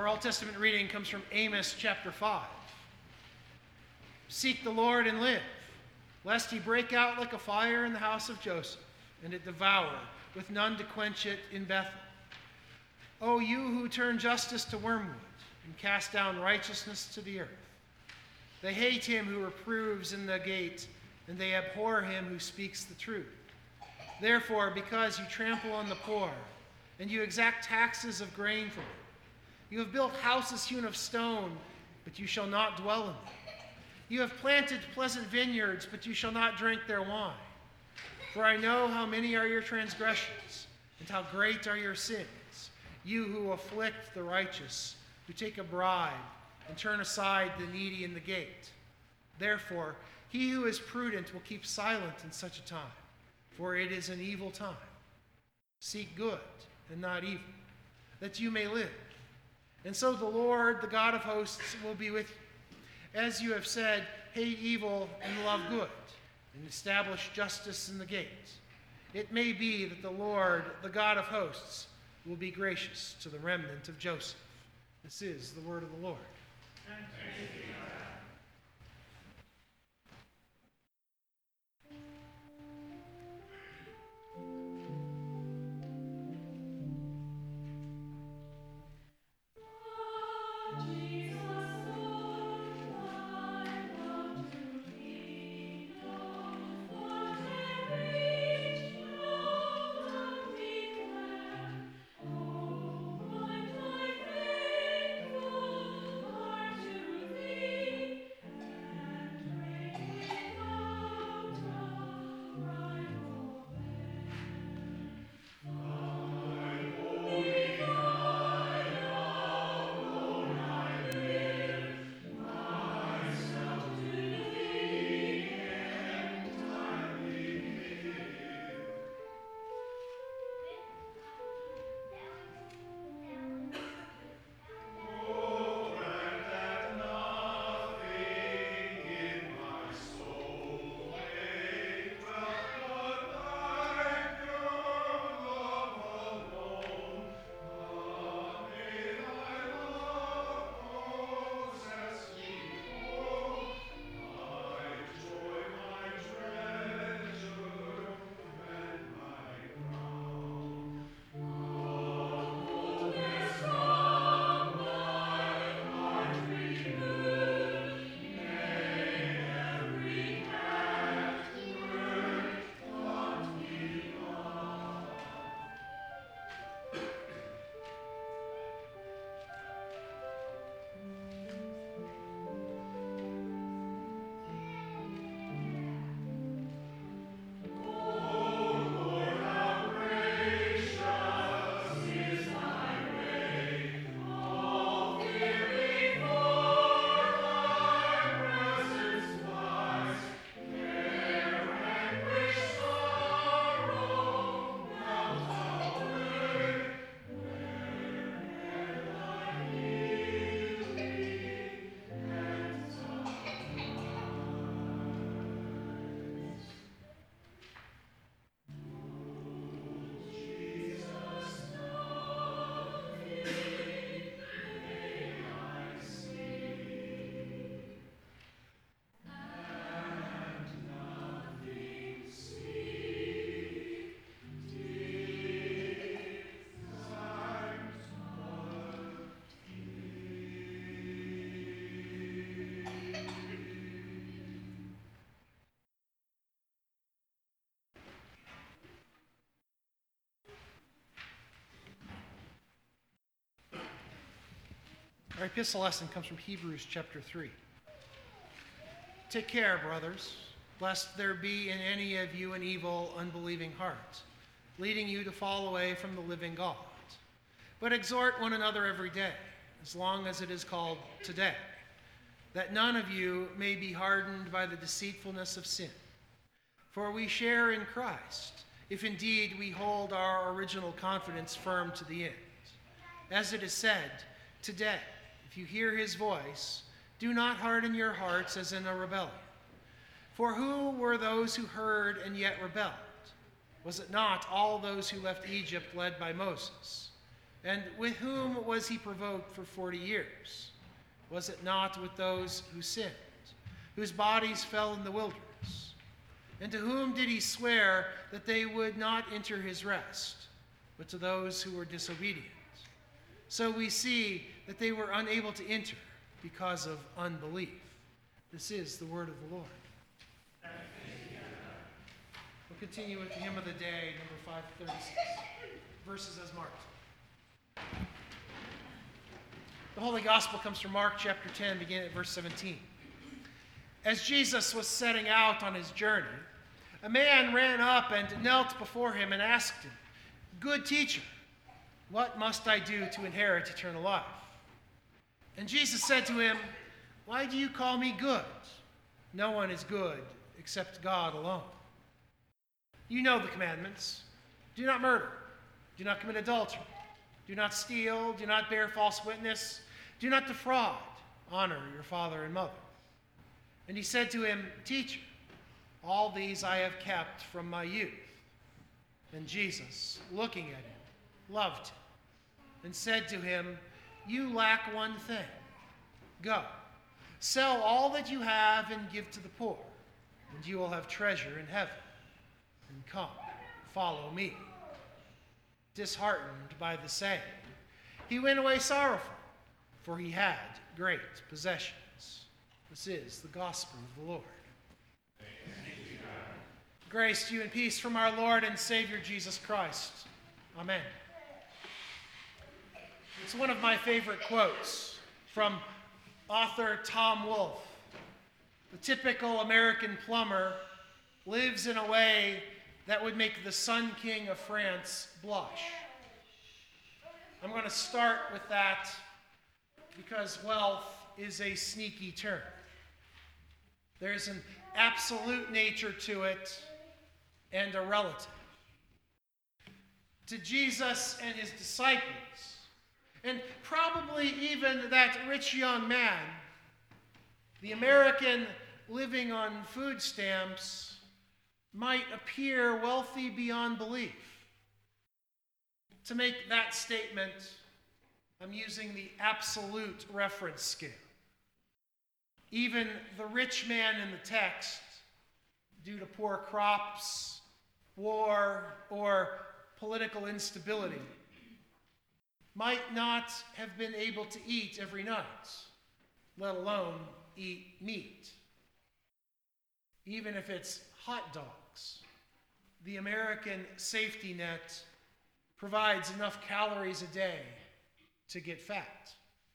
Our Old Testament reading comes from Amos chapter 5. Seek the Lord and live, lest he break out like a fire in the house of Joseph, and it devour, with none to quench it in Bethel. O you who turn justice to wormwood, and cast down righteousness to the earth. They hate him who reproves in the gate, and they abhor him who speaks the truth. Therefore, because you trample on the poor, and you exact taxes of grain from them, you have built houses hewn of stone, but you shall not dwell in them. You have planted pleasant vineyards, but you shall not drink their wine. For I know how many are your transgressions, and how great are your sins, you who afflict the righteous, who take a bribe, and turn aside the needy in the gate. Therefore, he who is prudent will keep silent in such a time, for it is an evil time. Seek good and not evil, that you may live. And so the Lord, the God of hosts, will be with you. As you have said, hate evil and love good, and establish justice in the gate. It may be that the Lord, the God of hosts, will be gracious to the remnant of Joseph. This is the word of the Lord. Thanks be to God. Our epistle lesson comes from Hebrews chapter 3. Take care, brothers, lest there be in any of you an evil, unbelieving heart, leading you to fall away from the living God. But exhort one another every day, as long as it is called today, that none of you may be hardened by the deceitfulness of sin. For we share in Christ, if indeed we hold our original confidence firm to the end. As it is said, today, if you hear his voice, do not harden your hearts as in a rebellion. For who were those who heard and yet rebelled? Was it not all those who left Egypt led by Moses? And with whom was he provoked for 40 years? Was it not with those who sinned, whose bodies fell in the wilderness? And to whom did he swear that they would not enter his rest, but to those who were disobedient? So we see that they were unable to enter because of unbelief. This is the word of the Lord. We'll continue with the hymn of the day, number 536, verses as marked. The Holy Gospel comes from Mark chapter 10, beginning at verse 17. As Jesus was setting out on his journey, a man ran up and knelt before him and asked him, "Good teacher, what must I do to inherit eternal life?" And Jesus said to him, "Why do you call me good? No one is good except God alone. You know the commandments. Do not murder. Do not commit adultery. Do not steal. Do not bear false witness. Do not defraud. Honor your father and mother." And he said to him, "Teacher, all these I have kept from my youth." And Jesus, looking at him, loved him and said to him, "You lack one thing. Go, sell all that you have and give to the poor, and you will have treasure in heaven. And come, follow me." Disheartened by the saying, he went away sorrowful, for he had great possessions. This is the gospel of the Lord. Grace to you and peace from our Lord and Savior Jesus Christ. Amen. It's one of my favorite quotes from author Tom Wolfe. The typical American plumber lives in a way that would make the Sun King of France blush. I'm going to start with that because wealth is a sneaky term. There's an absolute nature to it and a relative. To Jesus and his disciples, and probably even that rich young man, the American living on food stamps might appear wealthy beyond belief. To make that statement, I'm using the absolute reference scale. Even the rich man in the text, due to poor crops, war, or political instability, might not have been able to eat every night, let alone eat meat. Even if it's hot dogs, the American safety net provides enough calories a day to get fat.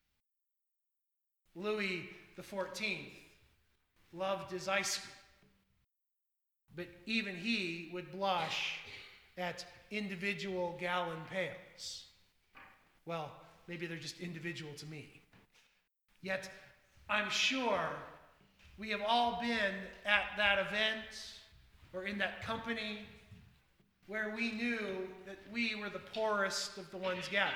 Louis XIV loved his ice cream, but even he would blush at individual gallon pails. Well, maybe they're just individual to me. Yet, I'm sure we have all been at that event or in that company where we knew that we were the poorest of the ones gathered.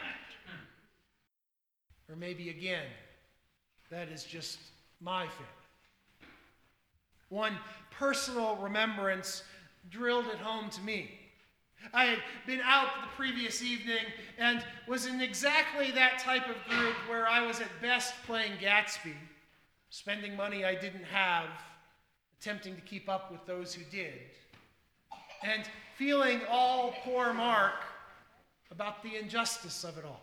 Or maybe again, that is just my family. One personal remembrance drilled it home to me. I had been out the previous evening and was in exactly that type of group where I was at best playing Gatsby, spending money I didn't have, attempting to keep up with those who did, and feeling all poor Mark about the injustice of it all.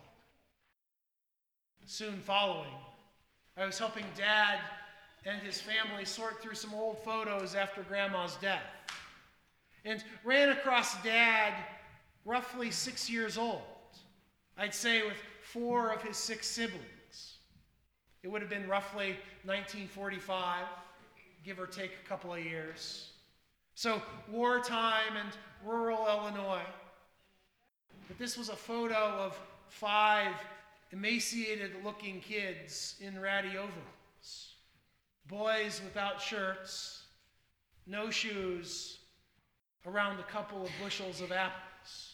Soon following, I was helping Dad and his family sort through some old photos after Grandma's death, and ran across Dad, roughly 6 years old, I'd say with 4 of his 6 siblings. It would have been roughly 1945, give or take a couple of years. So wartime and rural Illinois. But this was a photo of 5 emaciated-looking kids in ratty overalls. Boys without shirts, no shoes, around a couple of bushels of apples.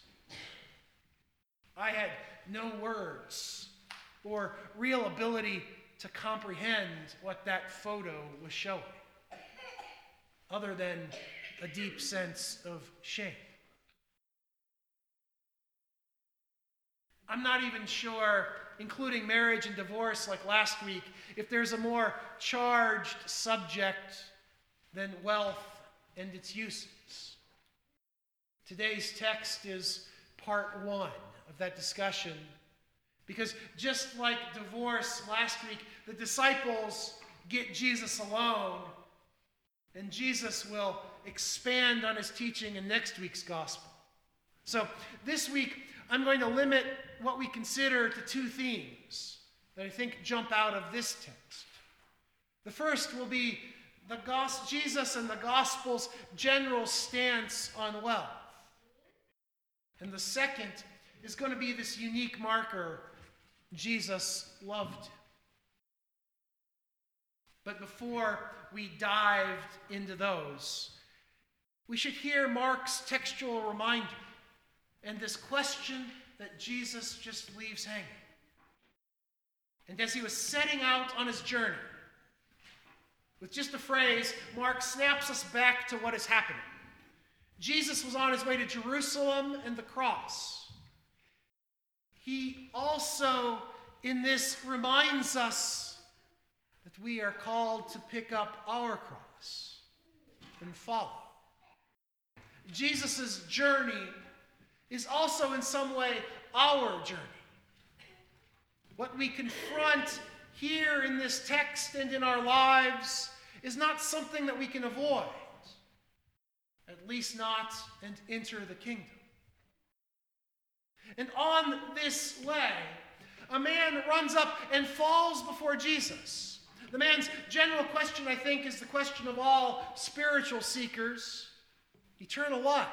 I had no words or real ability to comprehend what that photo was showing, other than a deep sense of shame. I'm not even sure, including marriage and divorce like last week, if there's a more charged subject than wealth and its uses. Today's text is part one of that discussion, because just like divorce last week, the disciples get Jesus alone, and Jesus will expand on his teaching in next week's gospel. So this week, I'm going to limit what we consider to two themes that I think jump out of this text. The first will be Jesus and the gospel's general stance on wealth. And the second is going to be this unique marker: Jesus loved. But before we dived into those, we should hear Mark's textual reminder and this question that Jesus just leaves hanging. And as he was setting out on his journey, with just a phrase, Mark snaps us back to what is happening. Jesus was on his way to Jerusalem and the cross. He also, in this, reminds us that we are called to pick up our cross and follow. Jesus' journey is also in some way our journey. What we confront here in this text and in our lives is not something that we can avoid, at least not and enter the kingdom. And on this way, a man runs up and falls before Jesus. The man's general question, I think, is the question of all spiritual seekers: eternal life.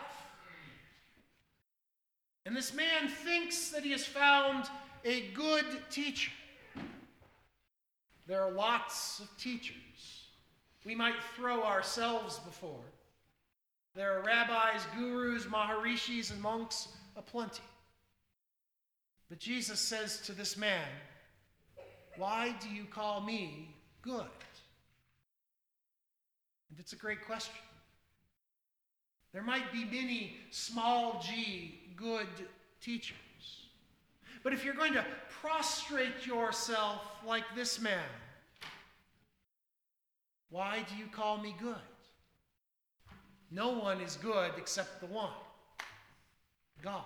And this man thinks that he has found a good teacher. There are lots of teachers we might throw ourselves before. There are rabbis, gurus, maharishis, and monks aplenty. But Jesus says to this man, "Why do you call me good?" And it's a great question. There might be many small g good teachers. But if you're going to prostrate yourself like this man, why do you call me good? No one is good except the one, God.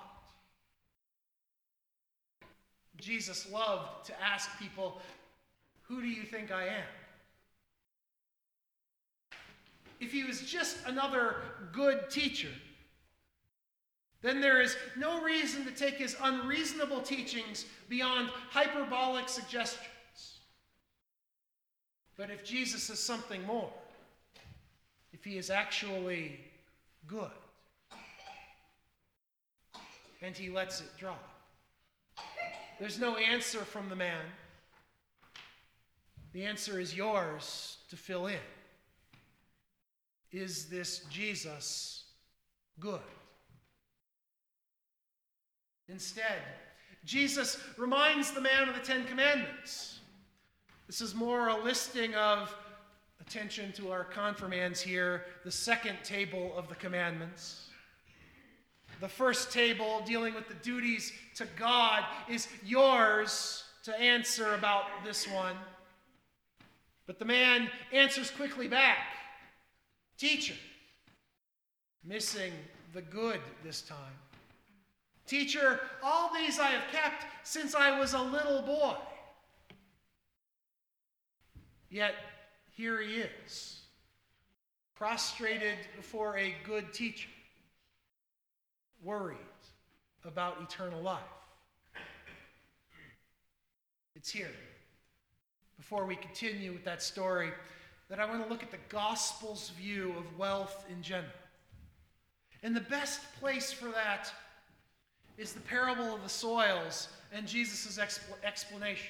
Jesus loved to ask people, "Who do you think I am?" If he was just another good teacher, then there is no reason to take his unreasonable teachings beyond hyperbolic suggestions. But if Jesus is something more, if he is actually good, and he lets it drop, there's no answer from the man. The answer is yours to fill in. Is this Jesus good? Instead, Jesus reminds the man of the Ten Commandments. This is more a listing of, attention to our confirmands here, the second table of the commandments. The first table, dealing with the duties to God, is yours to answer about this one. But the man answers quickly back, "Teacher," missing the good this time. "Teacher, all these I have kept since I was a little boy." Yet here he is, prostrated before a good teacher, worried about eternal life. It's here, before we continue with that story, that I want to look at the gospel's view of wealth in general. And the best place for that is the parable of the soils and Jesus' explanation.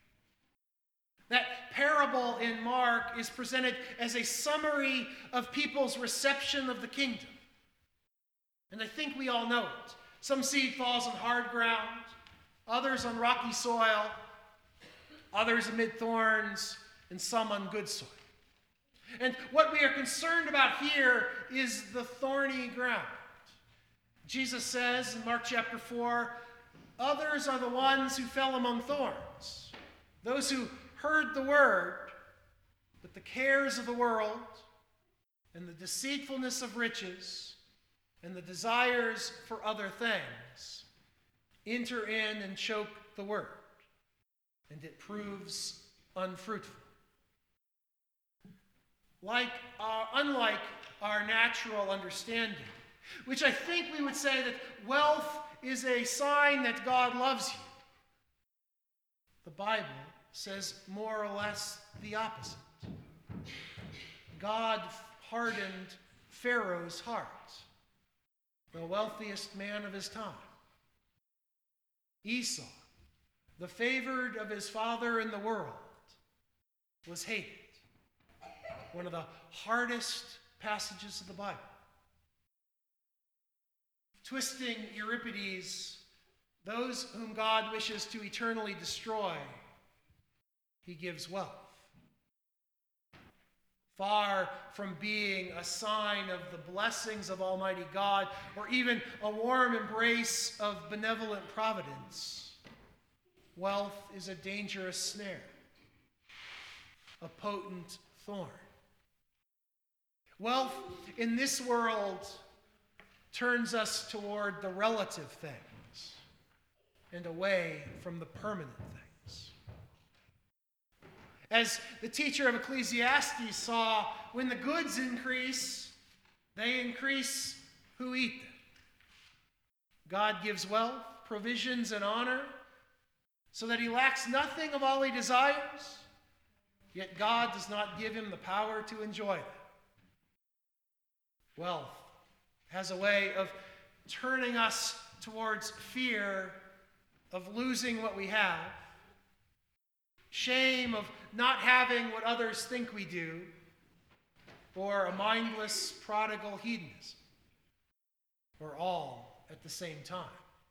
That parable in Mark is presented as a summary of people's reception of the kingdom. And I think we all know it. Some seed falls on hard ground, others on rocky soil, others amid thorns, and some on good soil. And what we are concerned about here is the thorny ground. Jesus says in Mark chapter 4, Others are the ones who fell among thorns, those who heard the word, but the cares of the world and the deceitfulness of riches and the desires for other things enter in and choke the word, and it proves unfruitful. Unlike our natural understanding, which I think we would say that wealth is a sign that God loves you, the Bible says more or less the opposite. God hardened Pharaoh's heart, the wealthiest man of his time. Esau, the favored of his father in the world, was hated. One of the hardest passages of the Bible. Twisting Euripides, those whom God wishes to eternally destroy, he gives wealth. Far from being a sign of the blessings of Almighty God, or even a warm embrace of benevolent providence, wealth is a dangerous snare, a potent thorn. Wealth in this world turns us toward the relative things and away from the permanent things. As the teacher of Ecclesiastes saw, when the goods increase, they increase who eat them. God gives wealth, provisions, and honor so that he lacks nothing of all he desires, yet God does not give him the power to enjoy them. Wealth has a way of turning us towards fear of losing what we have, shame of not having what others think we do, or a mindless prodigal hedonism, or all at the same time.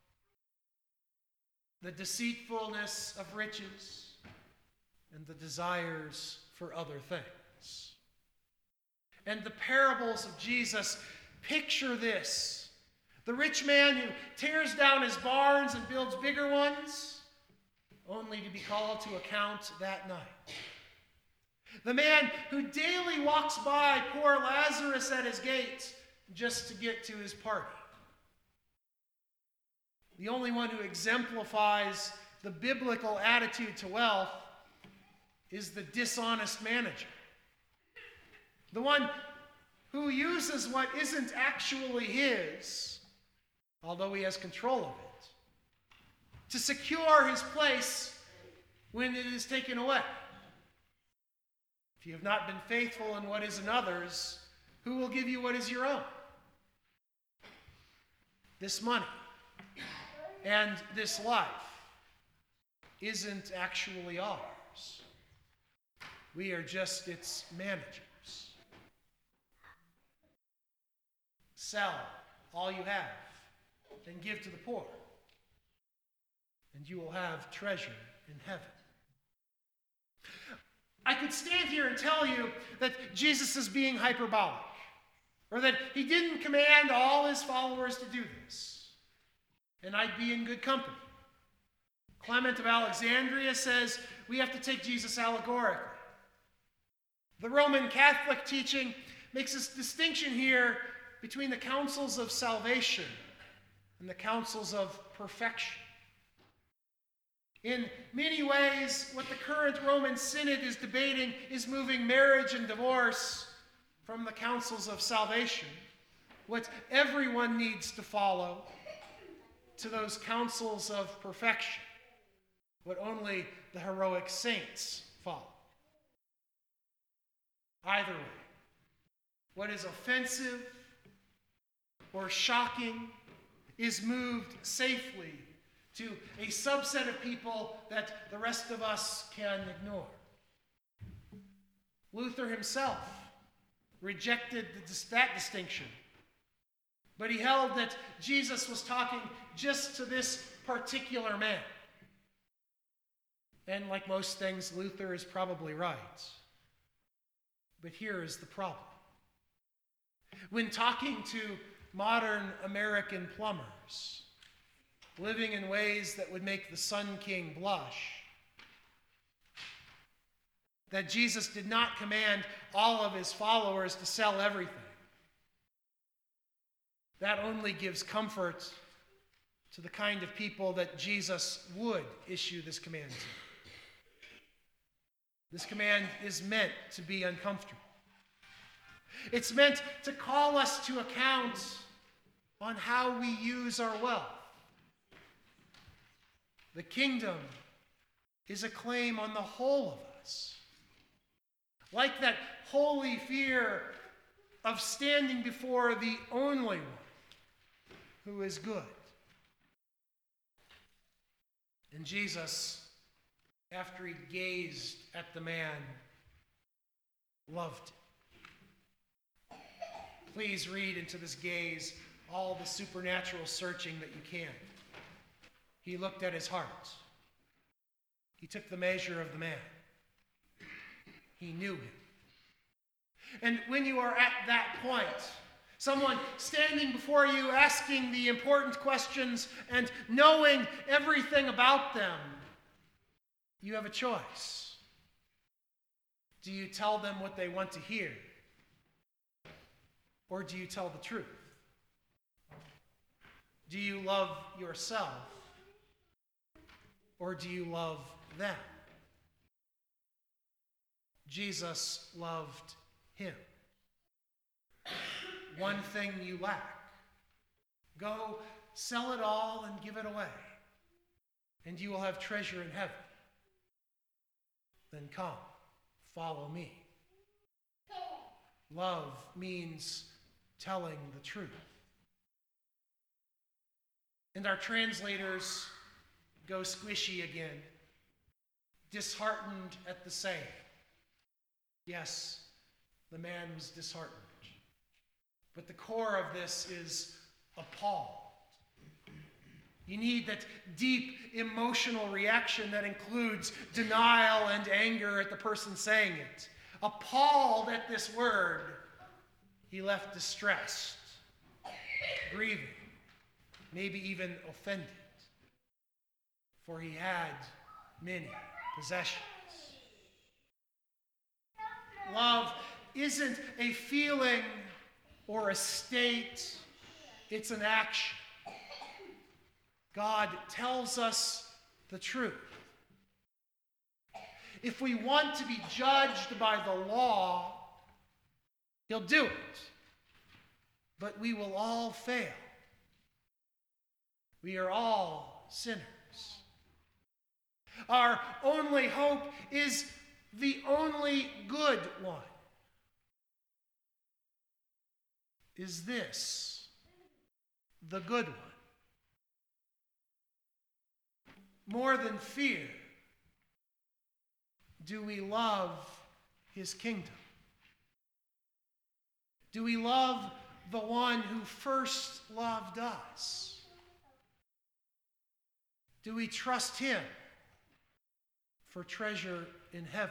The deceitfulness of riches and the desires for other things. And the parables of Jesus picture this. The rich man who tears down his barns and builds bigger ones, only to be called to account that night. The man who daily walks by poor Lazarus at his gate just to get to his party. The only one who exemplifies the biblical attitude to wealth is the dishonest manager. The one who uses what isn't actually his, although he has control of it, to secure his place when it is taken away. If you have not been faithful in what is another's, who will give you what is your own? This money and this life isn't actually ours. We are just its managers. Sell all you have and give to the poor, and you will have treasure in heaven. I could stand here and tell you that Jesus is being hyperbolic, or that he didn't command all his followers to do this, and I'd be in good company. Clement of Alexandria says we have to take Jesus allegorically. The Roman Catholic teaching makes this distinction here between the counsels of salvation and the counsels of perfection. In many ways, what the current Roman Synod is debating is moving marriage and divorce from the counsels of salvation, what everyone needs to follow, to those counsels of perfection, what only the heroic saints follow. Either way, what is offensive or shocking is moved safely to a subset of people that the rest of us can ignore. Luther himself rejected that distinction, but he held that Jesus was talking just to this particular man. And like most things, Luther is probably right. But here is the problem. When talking to modern American plumbers, living in ways that would make the Sun King blush. That Jesus did not command all of his followers to sell everything. That only gives comfort to the kind of people that Jesus would issue this command to. This command is meant to be uncomfortable. It's meant to call us to account on how we use our wealth. The kingdom is a claim on the whole of us. Like that holy fear of standing before the only one who is good. And Jesus, after he gazed at the man, loved him. Please read into this gaze all the supernatural searching that you can. He looked at his heart. He took the measure of the man. He knew him. And when you are at that point, someone standing before you asking the important questions and knowing everything about them, you have a choice. Do you tell them what they want to hear? Or do you tell the truth? Do you love yourself? Or do you love them? Jesus loved him. One thing you lack. Go sell it all and give it away, and you will have treasure in heaven. Then come, follow me. Love means telling the truth. And our translators go squishy again, disheartened at the saying. Yes, the man was disheartened. But the core of this is appalled. You need that deep emotional reaction that includes denial and anger at the person saying it. Appalled at this word, he left distressed, grieving, maybe even offended, for he had many possessions. Love isn't a feeling or a state, it's an action. God tells us the truth. If we want to be judged by the law, he'll do it. But we will all fail. We are all sinners. Our only hope is the only good one. Is this the good one? More than fear, do we love his kingdom? Do we love the one who first loved us? Do we trust him for treasure in heaven?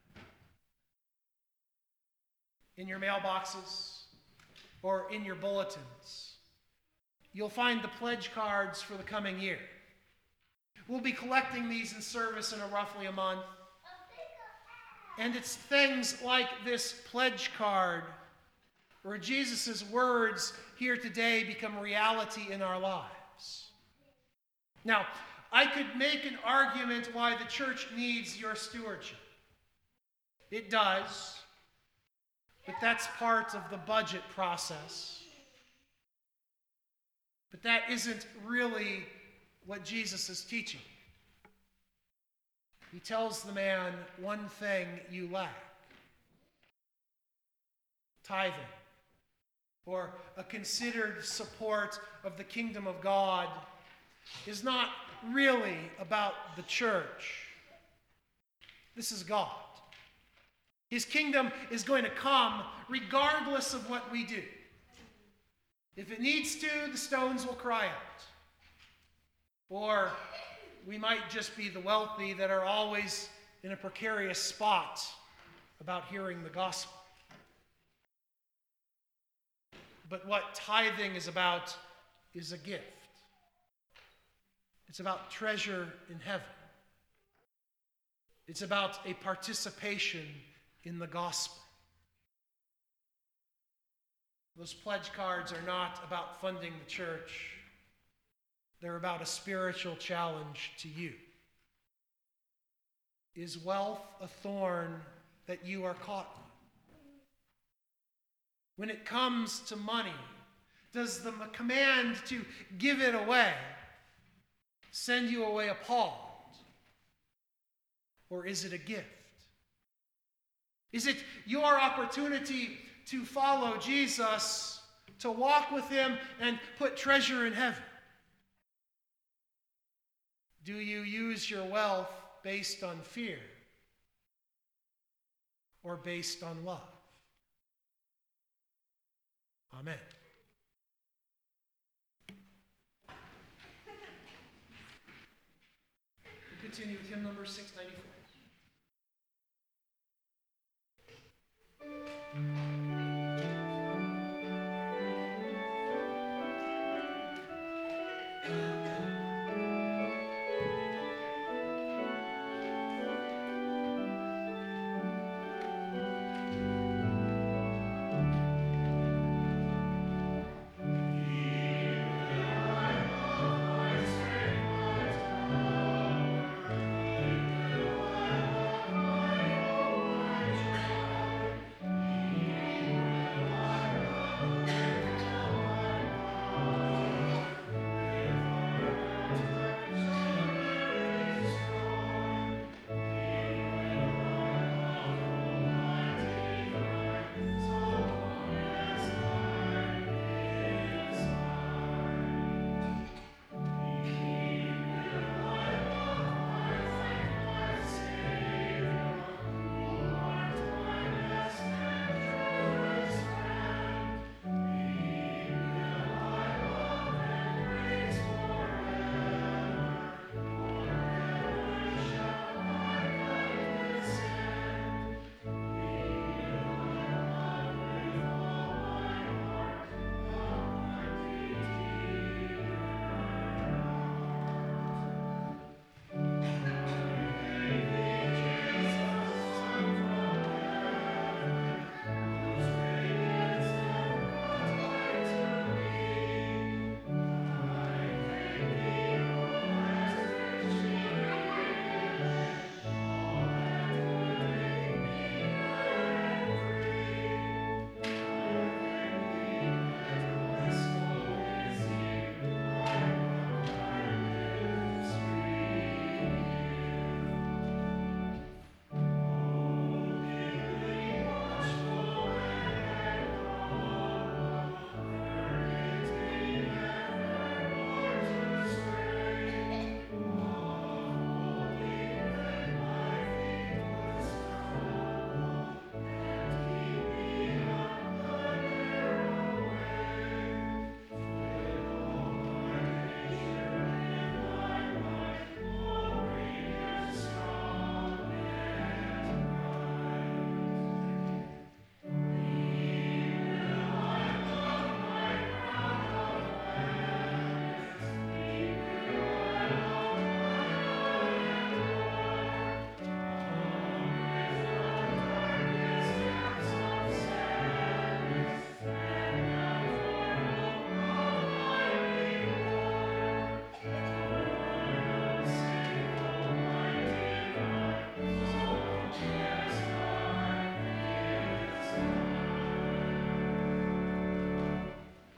In your mailboxes or in your bulletins, you'll find the pledge cards for the coming year. We'll be collecting these in service in roughly a month. And it's things like this pledge card where Jesus' words here today become reality in our lives. Now, I could make an argument why the church needs your stewardship. It does, but that's part of the budget process. But that isn't really what Jesus is teaching. He tells the man, one thing you lack. Tithing, or a considered support of the kingdom of God, is not really about the church. This is God. His kingdom is going to come regardless of what we do. If it needs to, the stones will cry out. Or we might just be the wealthy that are always in a precarious spot about hearing the gospel. But what tithing is about is a gift. It's about treasure in heaven. It's about a participation in the gospel. Those pledge cards are not about funding the church. They're about a spiritual challenge to you. Is wealth a thorn that you are caught in? When it comes to money, does the command to give it away send you away appalled? Or is it a gift? Is it your opportunity to follow Jesus, to walk with him and put treasure in heaven? Do you use your wealth based on fear or based on love? Amen. We'll continue with hymn number 694.